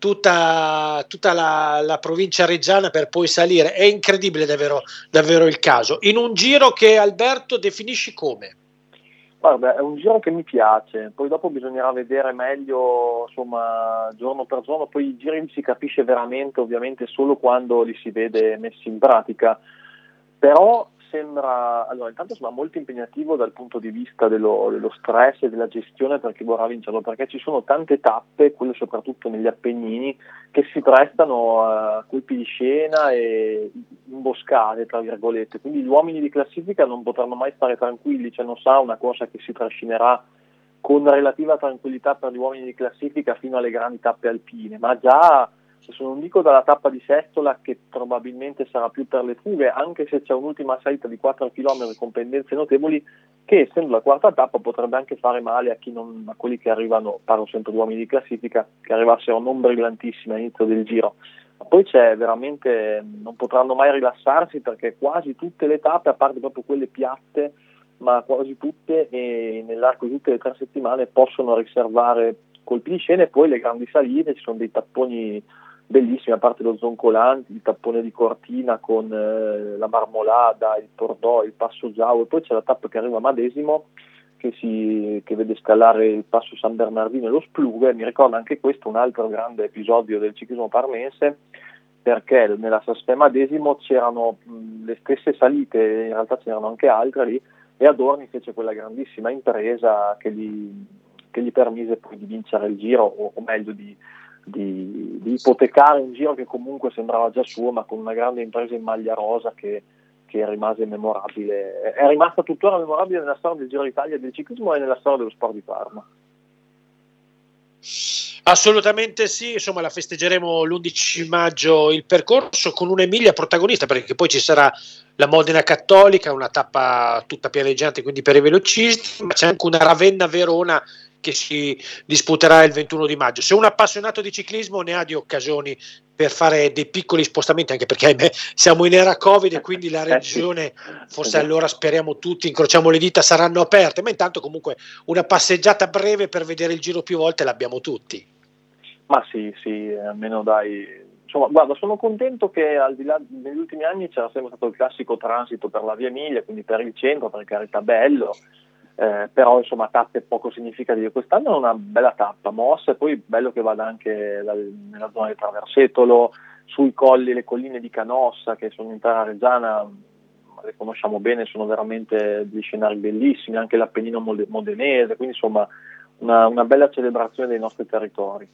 tutta, tutta la, la provincia reggiana per poi salire. È incredibile davvero, davvero il caso, in un Giro che, Alberto, definisci come? Guarda, è un Giro che mi piace, poi dopo bisognerà vedere meglio, insomma, giorno per giorno. Poi i giri si capisce veramente ovviamente solo quando li si vede messi in pratica, però sembra, allora intanto sembra molto impegnativo dal punto di vista dello, dello stress e della gestione per chi vorrà vincerlo, perché ci sono tante tappe, quello soprattutto negli Appennini, che si prestano a colpi di scena e imboscate tra virgolette, quindi gli uomini di classifica non potranno mai stare tranquilli, cioè non sarà una corsa che si trascinerà con relativa tranquillità per gli uomini di classifica fino alle grandi tappe alpine, ma già, adesso non dico dalla tappa di Sestola, che probabilmente sarà più per le fughe, anche se c'è un'ultima salita di quattro chilometri con pendenze notevoli, che essendo la quarta tappa potrebbe anche fare male a chi non, a quelli che arrivano, parlo sempre di uomini di classifica, che arrivassero non brillantissimi all'inizio del Giro. Ma poi c'è veramente, non potranno mai rilassarsi, perché quasi tutte le tappe, a parte proprio quelle piatte, ma quasi tutte, e nell'arco di tutte le tre settimane possono riservare colpi di scena. E poi le grandi salite, ci sono dei tapponi bellissimi, a parte lo Zoncolanti, il tappone di Cortina con eh, la Marmolada, il Pordò, il Passo Giau, e poi c'è la tappa che arriva a Madesimo che, si, che vede scalare il Passo San Bernardino e lo Splughe. Mi ricorda anche questo un altro grande episodio del ciclismo parmense, perché nella Saspè Madesimo c'erano mh, le stesse salite, in realtà c'erano anche altre lì, e Adorni fece quella grandissima impresa che gli, che gli permise poi di vincere il Giro, o, o meglio di Di, di ipotecare un Giro che comunque sembrava già suo, ma con una grande impresa in maglia rosa che, che rimase memorabile, è rimasta tuttora memorabile nella storia del Giro d'Italia del ciclismo e nella storia dello sport di Parma. Assolutamente sì, insomma la festeggeremo l'undici maggio il percorso con un'Emilia protagonista, perché poi ci sarà la Modena Cattolica, una tappa tutta pianeggiante quindi per i velocisti, ma c'è anche una Ravenna-Verona che si disputerà il ventuno di maggio. Se un appassionato di ciclismo ne ha di occasioni per fare dei piccoli spostamenti, anche perché ahimè, siamo in era Covid e quindi la regione, forse allora speriamo tutti, incrociamo le dita, saranno aperte, ma intanto comunque una passeggiata breve per vedere il Giro più volte l'abbiamo tutti. Ma sì, sì, almeno dai, insomma, guarda, sono contento che al di là negli ultimi anni c'era sempre stato il classico transito per la Via Emilia, quindi per il centro, per carità, bello. Eh, però insomma tappe poco significative. Quest'anno è una bella tappa mossa, e poi bello che vada anche la, nella zona di Traversetolo, sui colli, le colline di Canossa, che sono in terra reggiana, le conosciamo bene, sono veramente degli scenari bellissimi, anche l'Appennino modenese, quindi insomma una, una bella celebrazione dei nostri territori.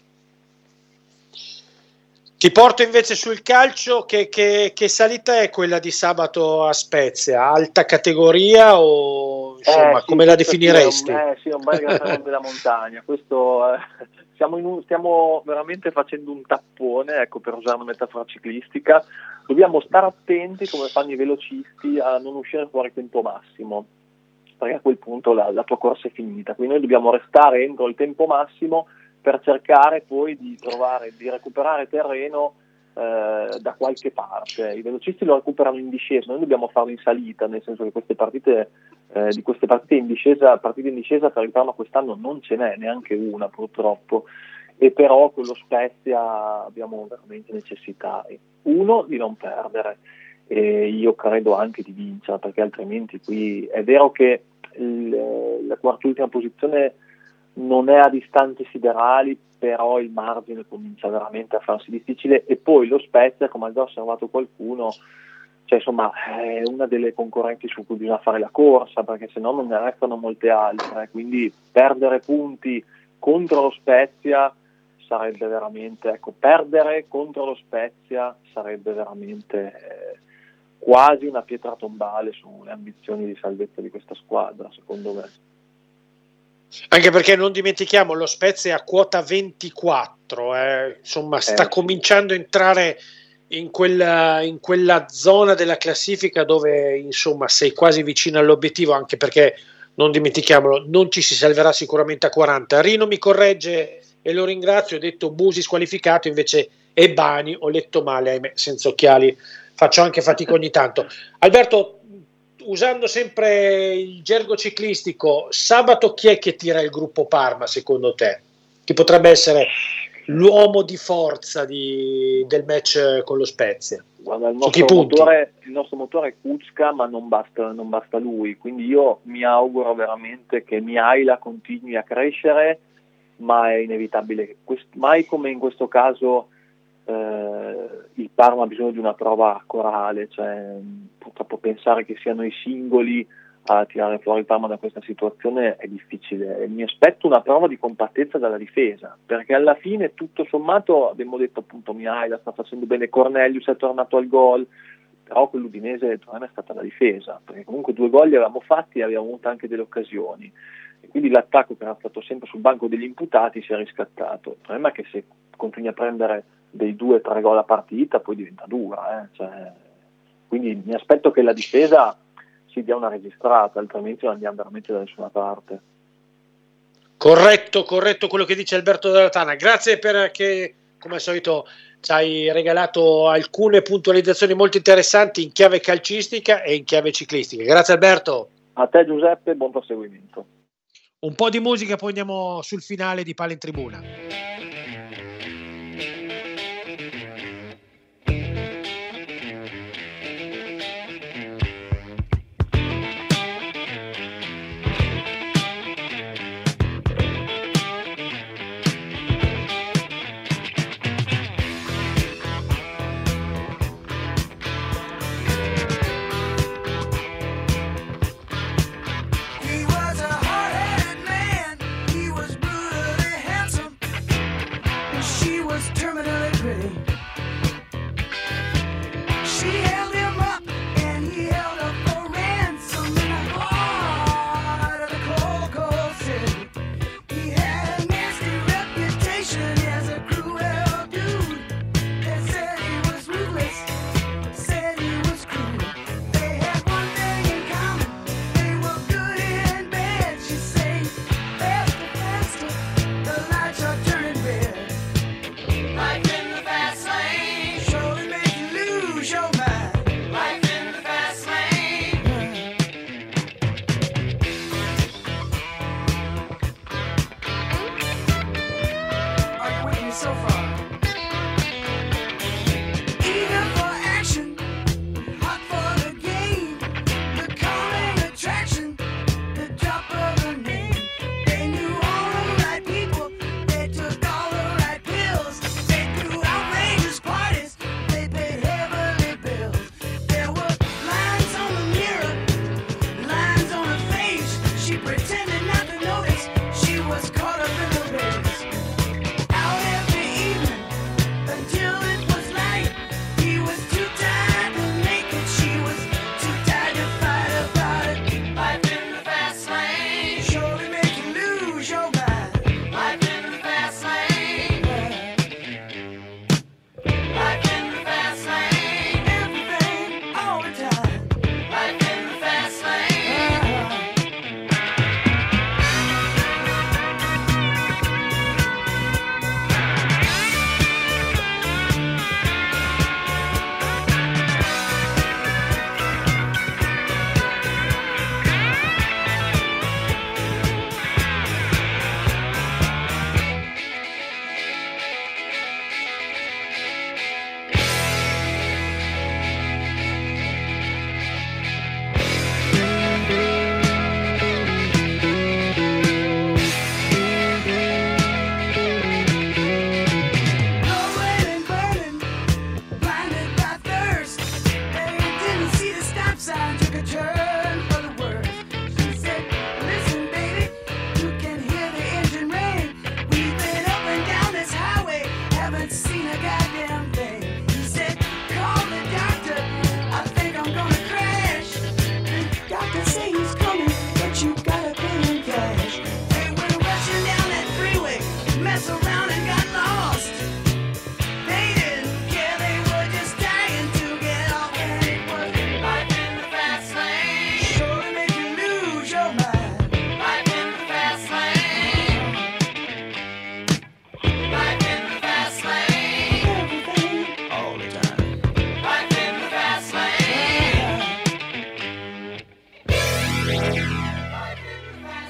Ti porto invece sul calcio, che, che, che salita è quella di sabato a Spezia? Alta categoria o insomma, eh, sì, come la definiresti? Sì, è un, eh, sì, è un bel gran della montagna. Questo, eh, siamo in un, stiamo veramente facendo un tappone, ecco, per usare una metafora ciclistica. Dobbiamo stare attenti, come fanno i velocisti, a non uscire fuori tempo massimo, perché a quel punto la, la tua corsa è finita. Quindi noi dobbiamo restare entro il tempo massimo per cercare poi di trovare, di recuperare terreno eh, da qualche parte. I velocisti lo recuperano in discesa, noi dobbiamo farlo in salita, nel senso che queste partite eh, di queste partite in discesa, partite in discesa per il Parma quest'anno non ce n'è neanche una purtroppo, e però con lo Spezia abbiamo veramente necessità, uno, di non perdere, e io credo anche di vincere, perché altrimenti qui è vero che il, la quart'ultima posizione non è a distanze siderali, però il margine comincia veramente a farsi difficile, e poi lo Spezia, come ha già osservato qualcuno, cioè insomma è una delle concorrenti su cui bisogna fare la corsa, perché se no non ne restano molte altre, quindi perdere punti contro lo Spezia sarebbe veramente, ecco, perdere contro lo Spezia sarebbe veramente eh, quasi una pietra tombale sulle ambizioni di salvezza di questa squadra, secondo me. Anche perché non dimentichiamo, lo Spezia è a quota ventiquattro, eh. insomma sta eh, cominciando a entrare in quella, in quella zona della classifica dove insomma sei quasi vicino all'obiettivo, anche perché non dimentichiamolo, non ci si salverà sicuramente a quaranta. Rino mi corregge e lo ringrazio, ho detto Busi squalificato, invece è Bani, ho letto male, ahimè, senza occhiali faccio anche fatica ogni tanto. Alberto, usando sempre il gergo ciclistico, sabato chi è che tira il gruppo Parma secondo te? Chi potrebbe essere l'uomo di forza di, del match con lo Spezia? Guarda, il nostro, motore, il nostro motore è Kucka, ma non basta, non basta lui, quindi io mi auguro veramente che Mihaila continui a crescere, ma è inevitabile che quest- mai come in questo caso eh, il Parma ha bisogno di una prova corale, cioè purtroppo pensare che siano i singoli a tirare fuori il Parma da questa situazione è difficile. Mi aspetto una prova di compattezza dalla difesa, perché alla fine tutto sommato abbiamo detto appunto Mihaila sta facendo bene, Cornelius è tornato al gol, però con l'Udinese il problema è stata la difesa, perché comunque due gol li avevamo fatti e abbiamo avuto anche delle occasioni, e quindi l'attacco, che era stato sempre sul banco degli imputati, si è riscattato. Il problema è che se continui a prendere dei due o tre gol a partita poi diventa dura, eh? Cioè, quindi mi aspetto che la difesa si dia una registrata, altrimenti non andiamo veramente da nessuna parte. Corretto, corretto quello che dice Alberto Della Tana. Grazie perché, come al solito, ci hai regalato alcune puntualizzazioni molto interessanti in chiave calcistica e in chiave ciclistica. Grazie Alberto. A te Giuseppe, buon proseguimento. Un po' di musica, poi andiamo sul finale di Palla in Tribuna. He was a hard-headed man, he was brutally handsome.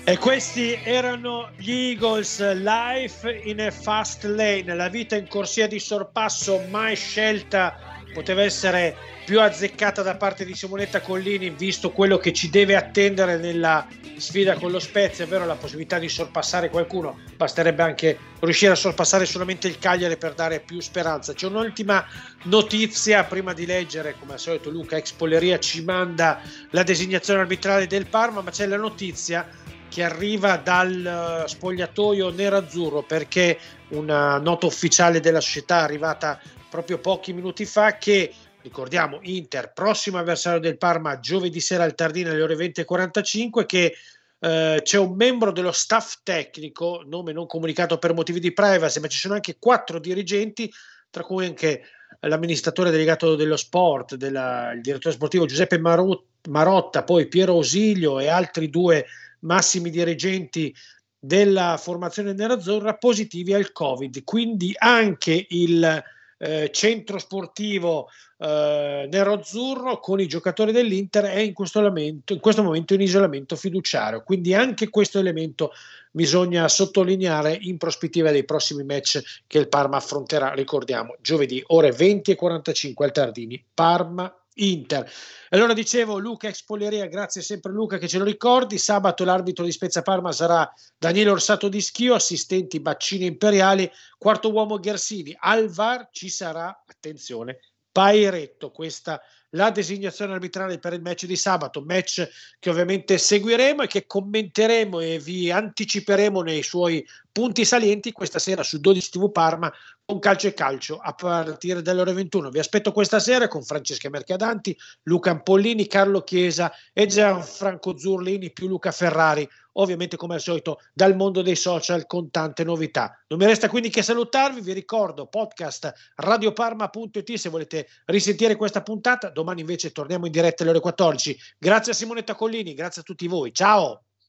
E questi erano gli Eagles, Life in a Fast Lane, la vita in corsia di sorpasso, mai scelta poteva essere più azzeccata da parte di Simonetta Collini, visto quello che ci deve attendere nella sfida con lo Spezia, ovvero la possibilità di sorpassare qualcuno. Basterebbe anche riuscire a sorpassare solamente il Cagliari per dare più speranza. C'è un'ultima notizia prima di leggere, come al solito Luca ex Polleria ci manda la designazione arbitrale del Parma, ma c'è la notizia che arriva dal spogliatoio nerazzurro, perché una nota ufficiale della società è arrivata proprio pochi minuti fa, che ricordiamo Inter, prossimo avversario del Parma giovedì sera al Tardino alle ore venti e quarantacinque, che eh, c'è un membro dello staff tecnico, nome non comunicato per motivi di privacy, ma ci sono anche quattro dirigenti, tra cui anche l'amministratore delegato dello sport, della, il direttore sportivo Giuseppe Marotta, poi Piero Ausilio e altri due massimi dirigenti della formazione nerazzurra positivi al Covid. Quindi anche il eh, centro sportivo eh, nerazzurro con i giocatori dell'Inter è in questo, lamento, in questo momento in isolamento fiduciario. Quindi anche questo elemento bisogna sottolineare in prospettiva dei prossimi match che il Parma affronterà, ricordiamo, giovedì ore venti e quarantacinque al Tardini, Parma Inter. Allora dicevo, Luca ex Polleria, grazie sempre Luca che ce lo ricordi. Sabato l'arbitro di Spezia Parma sarà Daniele Orsato di Schio, assistenti Baccini Imperiali, quarto uomo Ghersini. Al V A R ci sarà, attenzione, Pairetto. Questa la designazione arbitrale per il match di sabato, match che ovviamente seguiremo e che commenteremo e vi anticiperemo nei suoi punti salienti questa sera su dodici tivù Parma con Calcio e Calcio a partire dalle ore ventuno. Vi aspetto questa sera con Francesca Mercadanti, Luca Ampollini, Carlo Chiesa e Gianfranco Zurlini più Luca Ferrari, ovviamente come al solito dal mondo dei social con tante novità. Non mi resta quindi che salutarvi, vi ricordo podcast radioparma punto it se volete risentire questa puntata. Domani invece torniamo in diretta alle ore quattordici. Grazie a Simonetta Collini, grazie a tutti voi, ciao!